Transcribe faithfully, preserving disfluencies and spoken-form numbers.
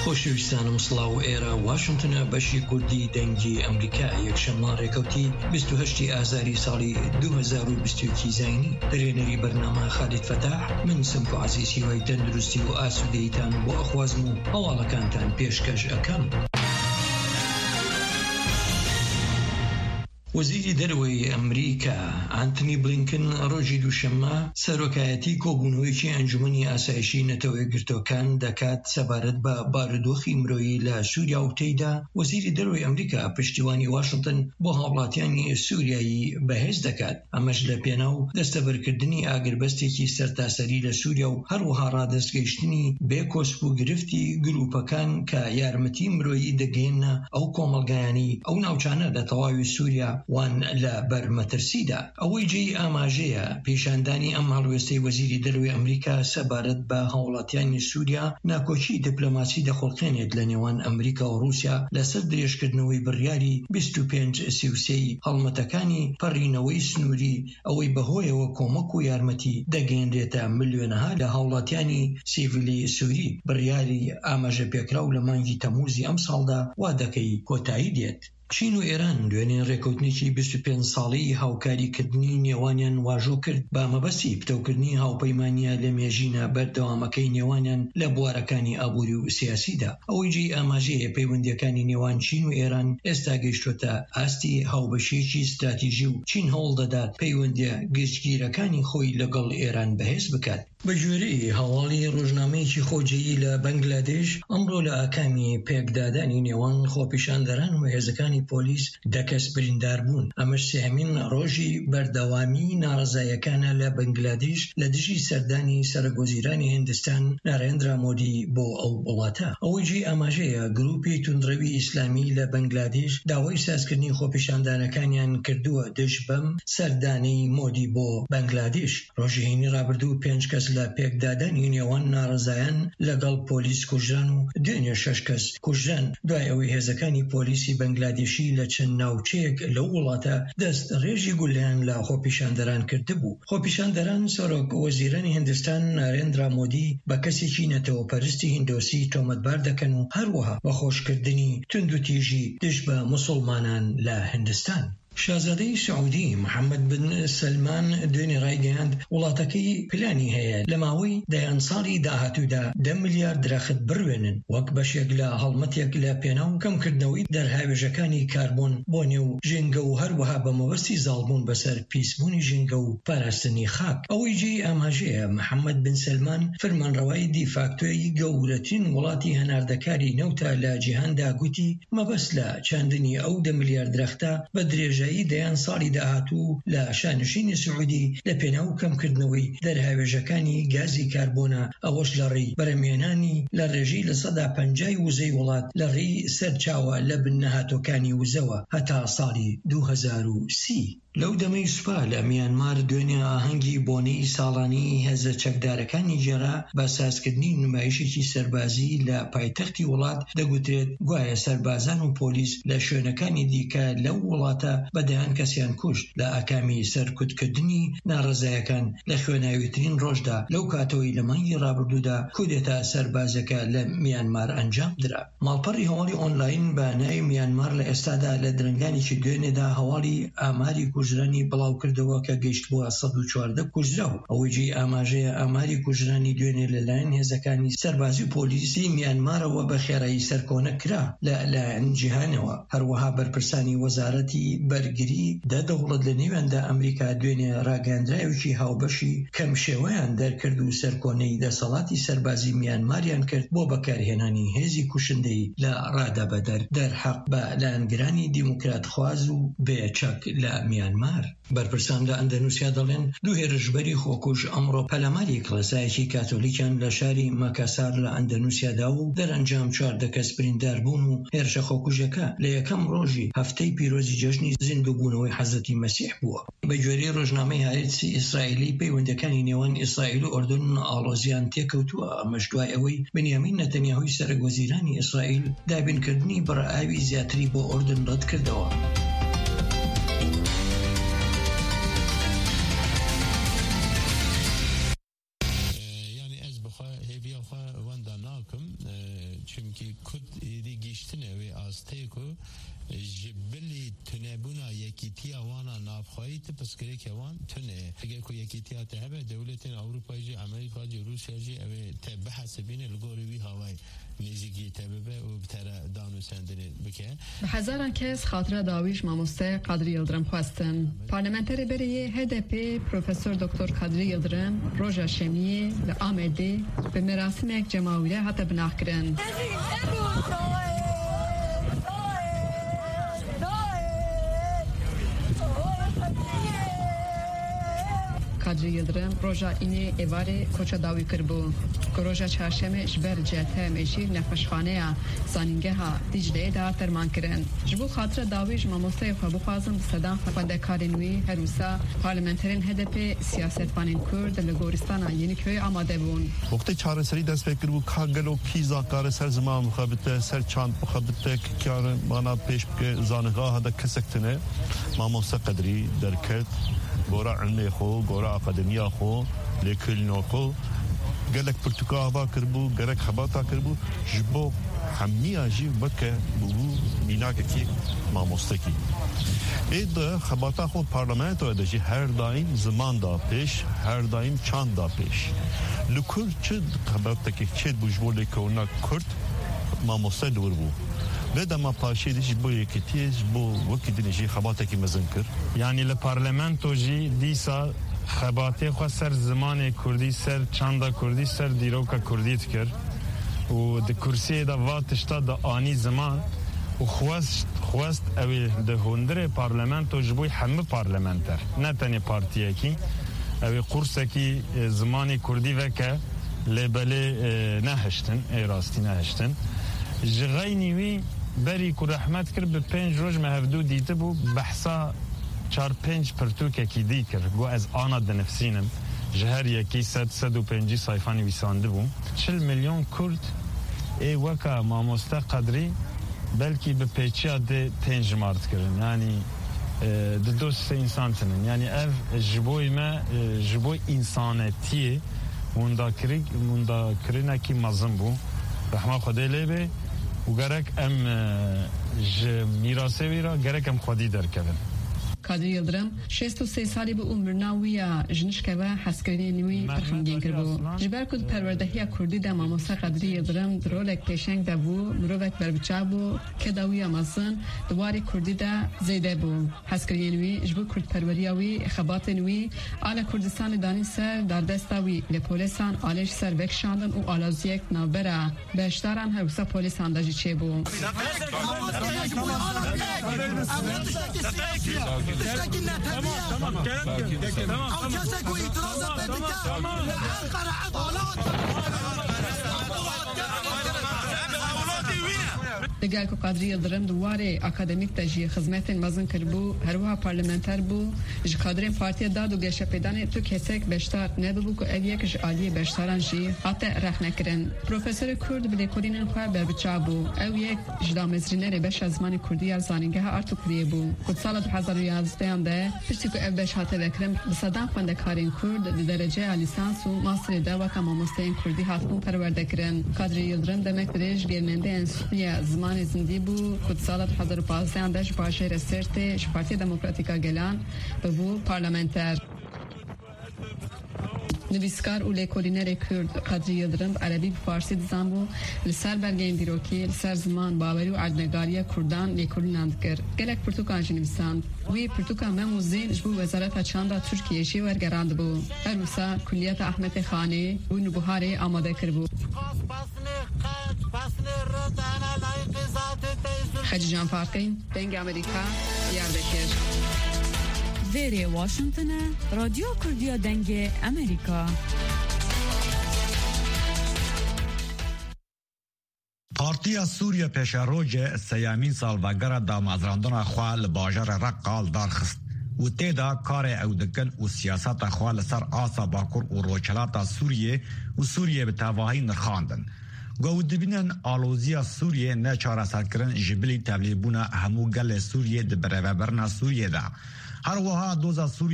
خۆشەویستانم سڵاو و ئێرە واشنگتنە بەشی کوردی دەنگی ئەمریکا یەکشەممە ڕێکەوتی بیست و هەشتی ئازاری ساڵی دوو هەزار و بیست و یەک زاینی دەرێنەری بەرنامە خالید فەتاح من سمک و عەزیزی وای تەندروستی و ئاسوودەییتان بۆ ئەخوازم و هەواڵەکانتان پێشکەش ئەکەم. وەزیری دەرەوەی ئەمریکا ئانتنی بلینکن ڕۆژی دووشەممە سەرۆکایەتی کۆبوونەوەیەکی ئەنجومەنی ئاسایشی نەتەوە یەکگرتووەکان دەکات سەبارەت بە بارودۆخی مرۆیی لە سووریا و تێیدا وەزیری دەرەوەی ئەمریکا پشتیوانی واشنگتن بۆ هاوڵاتیانی سووریایی بەهێز دەکات، ئەمەش لە پێناو دەستەبەرکردنی ئاگربەستێکی سەرتاسەری لە سووریا و هەروەها ڕادەستگەیشتنی بێکۆسپ و گرفتی گروپەکان کە یارمەتی مرۆیی دەگەێنە ئەو کۆمەڵگایانی ئەو ناوچانە لە تەواوی سووریا وان لە بەرمەترسیدا. ئەوەی جێی ئاماژەیە پیشاندانی ئەم هەڵوێستەی وەزیری دەرەوەی ئەمریکا سەبارەت بە هاوڵاتیانی سووریا ناکۆچی دیپلۆماسی دەخۆڵکێنێت لە نێوان ئەمریکا و رووسیا لەسەر درێژکردنەوەی بڕیاری بیست و پێنج سی و سێ هەڵمەتەکانی پەڕینەوەی سنووری ئەوەی بەهۆیەوە کۆمەک و یارمەتی دەگەێنرێتە ملیۆنەها لە هاوڵاتیانی سیڤیلی سووری. بڕیاری ئاماژە پێکراو لە مانگی تەمووزی ئەم ساڵدا وا دەکەی کۆتایی دێت. چین و ئێران دوێنێ ڕێکەوتنێکی بیست و پێنج ساڵی هاوکاریکردنی نێوانیان واژۆ کرد بە مەبەستی پتەوکردنی هاوپەیمانیە لە مێژینە بەردەوامەکەی نێوانیان لە بوارەکانی ئابووری و سیاسیدا. ئەوەی جێی ئاماژەیە پەیوەندیەکانی نێوان چین و ئێران ئێستا گەیشتوتە ئاستی هاوبەشێکی استراتیژی و چین هەوڵ دەدات پەیوەندیە گشتگیرەکانی خۆی لەگەڵ ئێران بەهێز بکات. بە ژێرەی هەواڵی ڕۆژنامەیەکی خۆجێیی لە بەنگلادێش ئەمڕۆ لە ئاکامی پێکدادانی نێوان خۆپیشاندەران و هێزەکانی پۆلیس دەکەس بریندار بوون. ئەمەش سێهەمین ڕۆژی بەردەوامی ناڕەزایەکانە لە بەنگلادێش لە دژی سەردانی سەرۆکوەزیرانی هیندستان نارێندرا مۆدی بۆ ئەو وڵاتە. ئەوەی جێی ئاماژەیە گروپی توندڕەوی ئیسلامی لە بەنگلادێش داوای سازکردنی خۆپیشاندانەکانیان کردووە دژ بەم سەردانەی مۆدی بۆ بەنگلادێش. ڕۆژی هەینی ڕابردوو پێنج کەس لە پێکدادانی نێوان ناڕەزایان لەگەڵ پۆلیس کوژران و دوێنێ شەش کەس کوژران دوای ئەوەی هێزەکانی پۆلیسی بەنگلادێشی لە چەند ناوچەیەک لەو وڵاتە دەست ڕێژی گولیان لە خۆپیشاندەران کردبوو. خۆپیشاندەران سەرۆک وەزیرانی هیندستان نارێندرا مۆدی بە کەسێکی نەتەوەپەرستی هیندۆسی تۆمەتبار دەکەن و هەروەها بە خۆشکردنی تند و تیژی دژ بە موسڵمانان لە هیندستان. شازادەی سعودی محەممەد بن سلمان دوێنێ ڕایگەیاند وڵاتەکەی پلانی هەیە لە ماوەی دەیان ساڵی داهاتوودا دە ملیار درەخت بڕوێنن وەک بەشێک لە هەڵمەتێک لە پێناو کەمکردنەوەی دەرهاوێژەکانی کاربۆن بۆ نێو ژینگە و هەروەها بە مەبەستی زاڵبوون بەسەر پیسبوونی ژینگە و پاراستنی خاک. ئەوەی جێی ئاماژەیە محەممەد بن سلمان فەرمانڕەوای دیفاکتۆی گەورەترین وڵاتی هەناردەکاری نەوتە لە جیهاندا گوتی مەبەست لە چاندنی ئەو دە ملیار درەختە بە درێژە دەیان ساڵی داهاتوو لە شانشینی سعودی لە پێناو کەمکردنەوەی دەرهاوێژەکانی گازی کاربۆنە ئەوەش لە ڕێی بەرەمێنانی لە ڕێژەی لە سەدا پەنجای وزەی وڵات لە ڕێی سەرچاوە لە بن نەهاتۆکانی وزەوە هەتا ساڵی دوو هەزار و سی. لەو دەمەی سوپا لە میانمار دوێنێ ئاهەنگی بۆنەی ساڵانی هێزە چەکدارەکانی جێرا بە سازکردنی نمایشێکی سەربازی لە پایتەختی وڵات دەگوترێت گوایە سەربازان و پۆلیس لە شوێنەکانی دیکە لەو وڵاتە بەدەیان کەسیان کوشت لە ئاکامی سەرکوتکردنی ناڕەزایەکان لە خوێناویترین ڕۆژدا لەو کاتەوەی لە مانگی ڕابردوودا کودێتا سەربازەکە لە میانمار ئەنجام درا. ماڵپەڕی هەواڵی ئۆنلاین بە ناوی میانمار لە ئێستادا لە درنگانێکی دوێنێدا هەواڵی ئاماری کوژرانی بڵاو کردەوە کە گەیشت بووە سەد و چواردە کوژراوە. ئەوەی جێی ئاماژەیە ئاماری کوژرانی دوێنێ لەلایەن هێزەکانی سەربازی و پۆلیسی میانمارەوە بە خێرایی سەرکۆنە کرا لە لایەن جیهانەوە. هەروەها بەرپرسانی وەزارەتی بەرگری دە دەوڵەت لە نێواندا ئەمریکا دوێنێ ڕاگەاندراوێکی هاوبەشی کەم شێوەیان دەرکرد و سەرکۆنەی دەسەڵاتی سەربازی میانماریان کرد بۆ بەکارهێنانی هێزی کوشندەی لە ڕادەبەدەر دەرحەق بە لایەنگرانی دیموکراتخواز و بێچەک لە میانمار. بەرپرسان لە ئەندەنوسیا دەڵێن دوو هێرشبەری خۆکوژ ئەمڕۆ پەلاماری کڵەسایەکی کاتۆلیکیان لە شاری مەکاسار لە ئەندەنوسیادا و دەرەنجام چواردە کەس بریندار بوون و هێرشە خۆکوژەکە لە یەکەم ڕۆژی هەفتەی پیرۆزی جەژنی زیندووبوونەوەی حەزەتی مەسیح بووە. بە گوێرەی ڕۆژنامەی هارێتی ئیسرائیلی پەیوەندەکانی نێوان ئیسرائیل و ئوردن ئاڵۆزیان تێکەوتووە، ئەمەش دوای ئەوەی بنیامین نەتەنیاهوی سەرۆکوەزیرانی ئیسرائیل دابینکردنی بڕائاوی زیاتری بۆ ئوردن ڕەت کردەوە. چونکی خواهی تپسکری که وان تنه اگر که یکی تیاته هبه دولت اروپایی جی امریکا جی روسیه جی اوه تبه حسبین الگوروی هوای نزیگی تبه و بتره دانو سندنه بکه به هزاران کس خاطره داویش ماموسته قادری یلدرم خواستن. پارلمانتری بری هدپی پروفسور دکتر قادری یلدرم روژا شمیه و آمده به مراسم یک جماویه حتی بناه کرن. قادری یلدرم روژا اینه ایواره کوچه داوی کربو که روژا چهارشنبه جبر جهته میشی نفشخانه زانینگه ها دیجله دا ترمان کرن. جبو خاطر داویش ماموسته خبو خوازم بصدان خواندکاری نوی هروسا پارلمانترین هدپ سیاستوانین کرد لگورستان یعنی که آماده بون. وقتی چهار سری دست فکر بو کاغلو کیزا کار سر زمان مخابطه سر چاند مخابطه که مانا پیش که زانگاه هدا کسکتنه ماموسته قدری درکت گورا علمی خو گورا اکادمیا خو لیکلنو خو گلک پرتوکا با کربو گرک خباتا کربو جبو همیا جی بکه بو میناک کی ماموستکی اید خباتا خو پارلمان تو ادجی هر دایم زمان دا پیش هر دایم چند دا پیش لکل چه خباتا که چه بوجبو لیکونا کرد ماموسته دور بو بدا ما پاشیدش بو یکتیش بو وکی دنجی خباتا کی مزن کر یعنی لپارلمانتو جی دیسا خباته خو سر زمان کردی سر چاندا کردی سر دیروکا کردیت کر و د کرسی دا واتشتا دا آنی زمان و خواست خواست اوی ده هندر پارلمانتو جبوی همه پارلمانتر نه تنی پارتیه کی اوی قرصه کی زمان کردی وکه لبله نهشتن ای راستی نهشتن جغینی وی بری که رحمت کرد به پنج روز مهفدو دیده بو بحثا چار پنج پرتوکه کی دی کرد گو از آنا دنفسینم جهر یکی صد صد و پنجی صایفانی ویسانده بو چل میلیون کرد ای وکا ماموسته قدری بلکی به پیچیا ده پنج مارد کردن یعنی ده دوست انسان تنن یعنی اف جبوی ما جبوی انسانتیه موندا کری موندا کرینه کی مزم بو رحمه خدا لیبه و گرک ام ج میراسه ویرا گرک ام خودی در کردن. قادری یلدرم شصت و سه سالی به عمر ناویا جنشکه و حسکرینی نوی پرخمگین کربو. جبر کد پروردهی کردی ده ماموسته قادری یلدرم درولک پیشنگ ده بو مروک بربچه بو که داویا مزن دواری کردی ده زیده بو. حسکرینی نوی جبو کرد پروریاوی خبات نوی آل کردستان دانی سر در دستاوی لپولیسان آلش سر وکشاندن و آلازیک نوبره بهشتاران هروسا پولیسان داجی چه بو. تشتكي لنا تمام تمام او كاسك واعتراضات بدك القرع عضلات دگل که قادری یلدرم دواره اکادمیک تجیه خدمت مزن کربو هروها پارلمانتر بو ج قادرین پارتی داد و گشه پیدان تو کسک بشتار نبو که اویه که عالی بشتاران جی حتی رخ نکرن پروفسور کرد بده کورین خو بربچا بو اویه جدا مزرینه بش از زمان کردی از زانینگه ارتو کریه بو کد سال دو هزار و یازده انده پشتی که بش حتی وکرم بصدام خوندکارین کرد درجه لیسانس و ماستر ده و کماموستین کردی حتمون پرورده کرن قادری یلدرم دمک درش گرننده انسوی زمان زندی بو کد سال دو هزار و پانزده اندش باشه رسرت پارتی دموکراتیکا گلان به بو پارلمانتر نویسکار و لیکولینر کرد قادری یلدرم عربی فارسی دزان بو لسر برگین دیروکی لسر زمان باوری و عدنگاری کردان لیکولیناند کرد گلک پرتوکانج نویساند وی پرتوکان مموزین جبو وزارت چاندا ترکیهشی ورگراند بو هروسا کلیت احمد خانی و نبوهاری آماده کرد بو خجی جان فارقین دنگ امریکا یار بکر ویری واشنطن رادیو کردیا دنگ امریکا پارتیا سوریه پیش روج سیامین سال و گره دا مزراندن خواه باجر رقال دارخست و تیدا کار او دکن و سیاست خواه سر آسا باکر و روچلات سوریه و سوریه به تواهی نرخاندن گو دبینن آلوزیا سوریه نه چاره سر کرن جبلی تبلیبونا همو گل سوریه ده برابرنا سوریه ده هر وها دوزا سوریه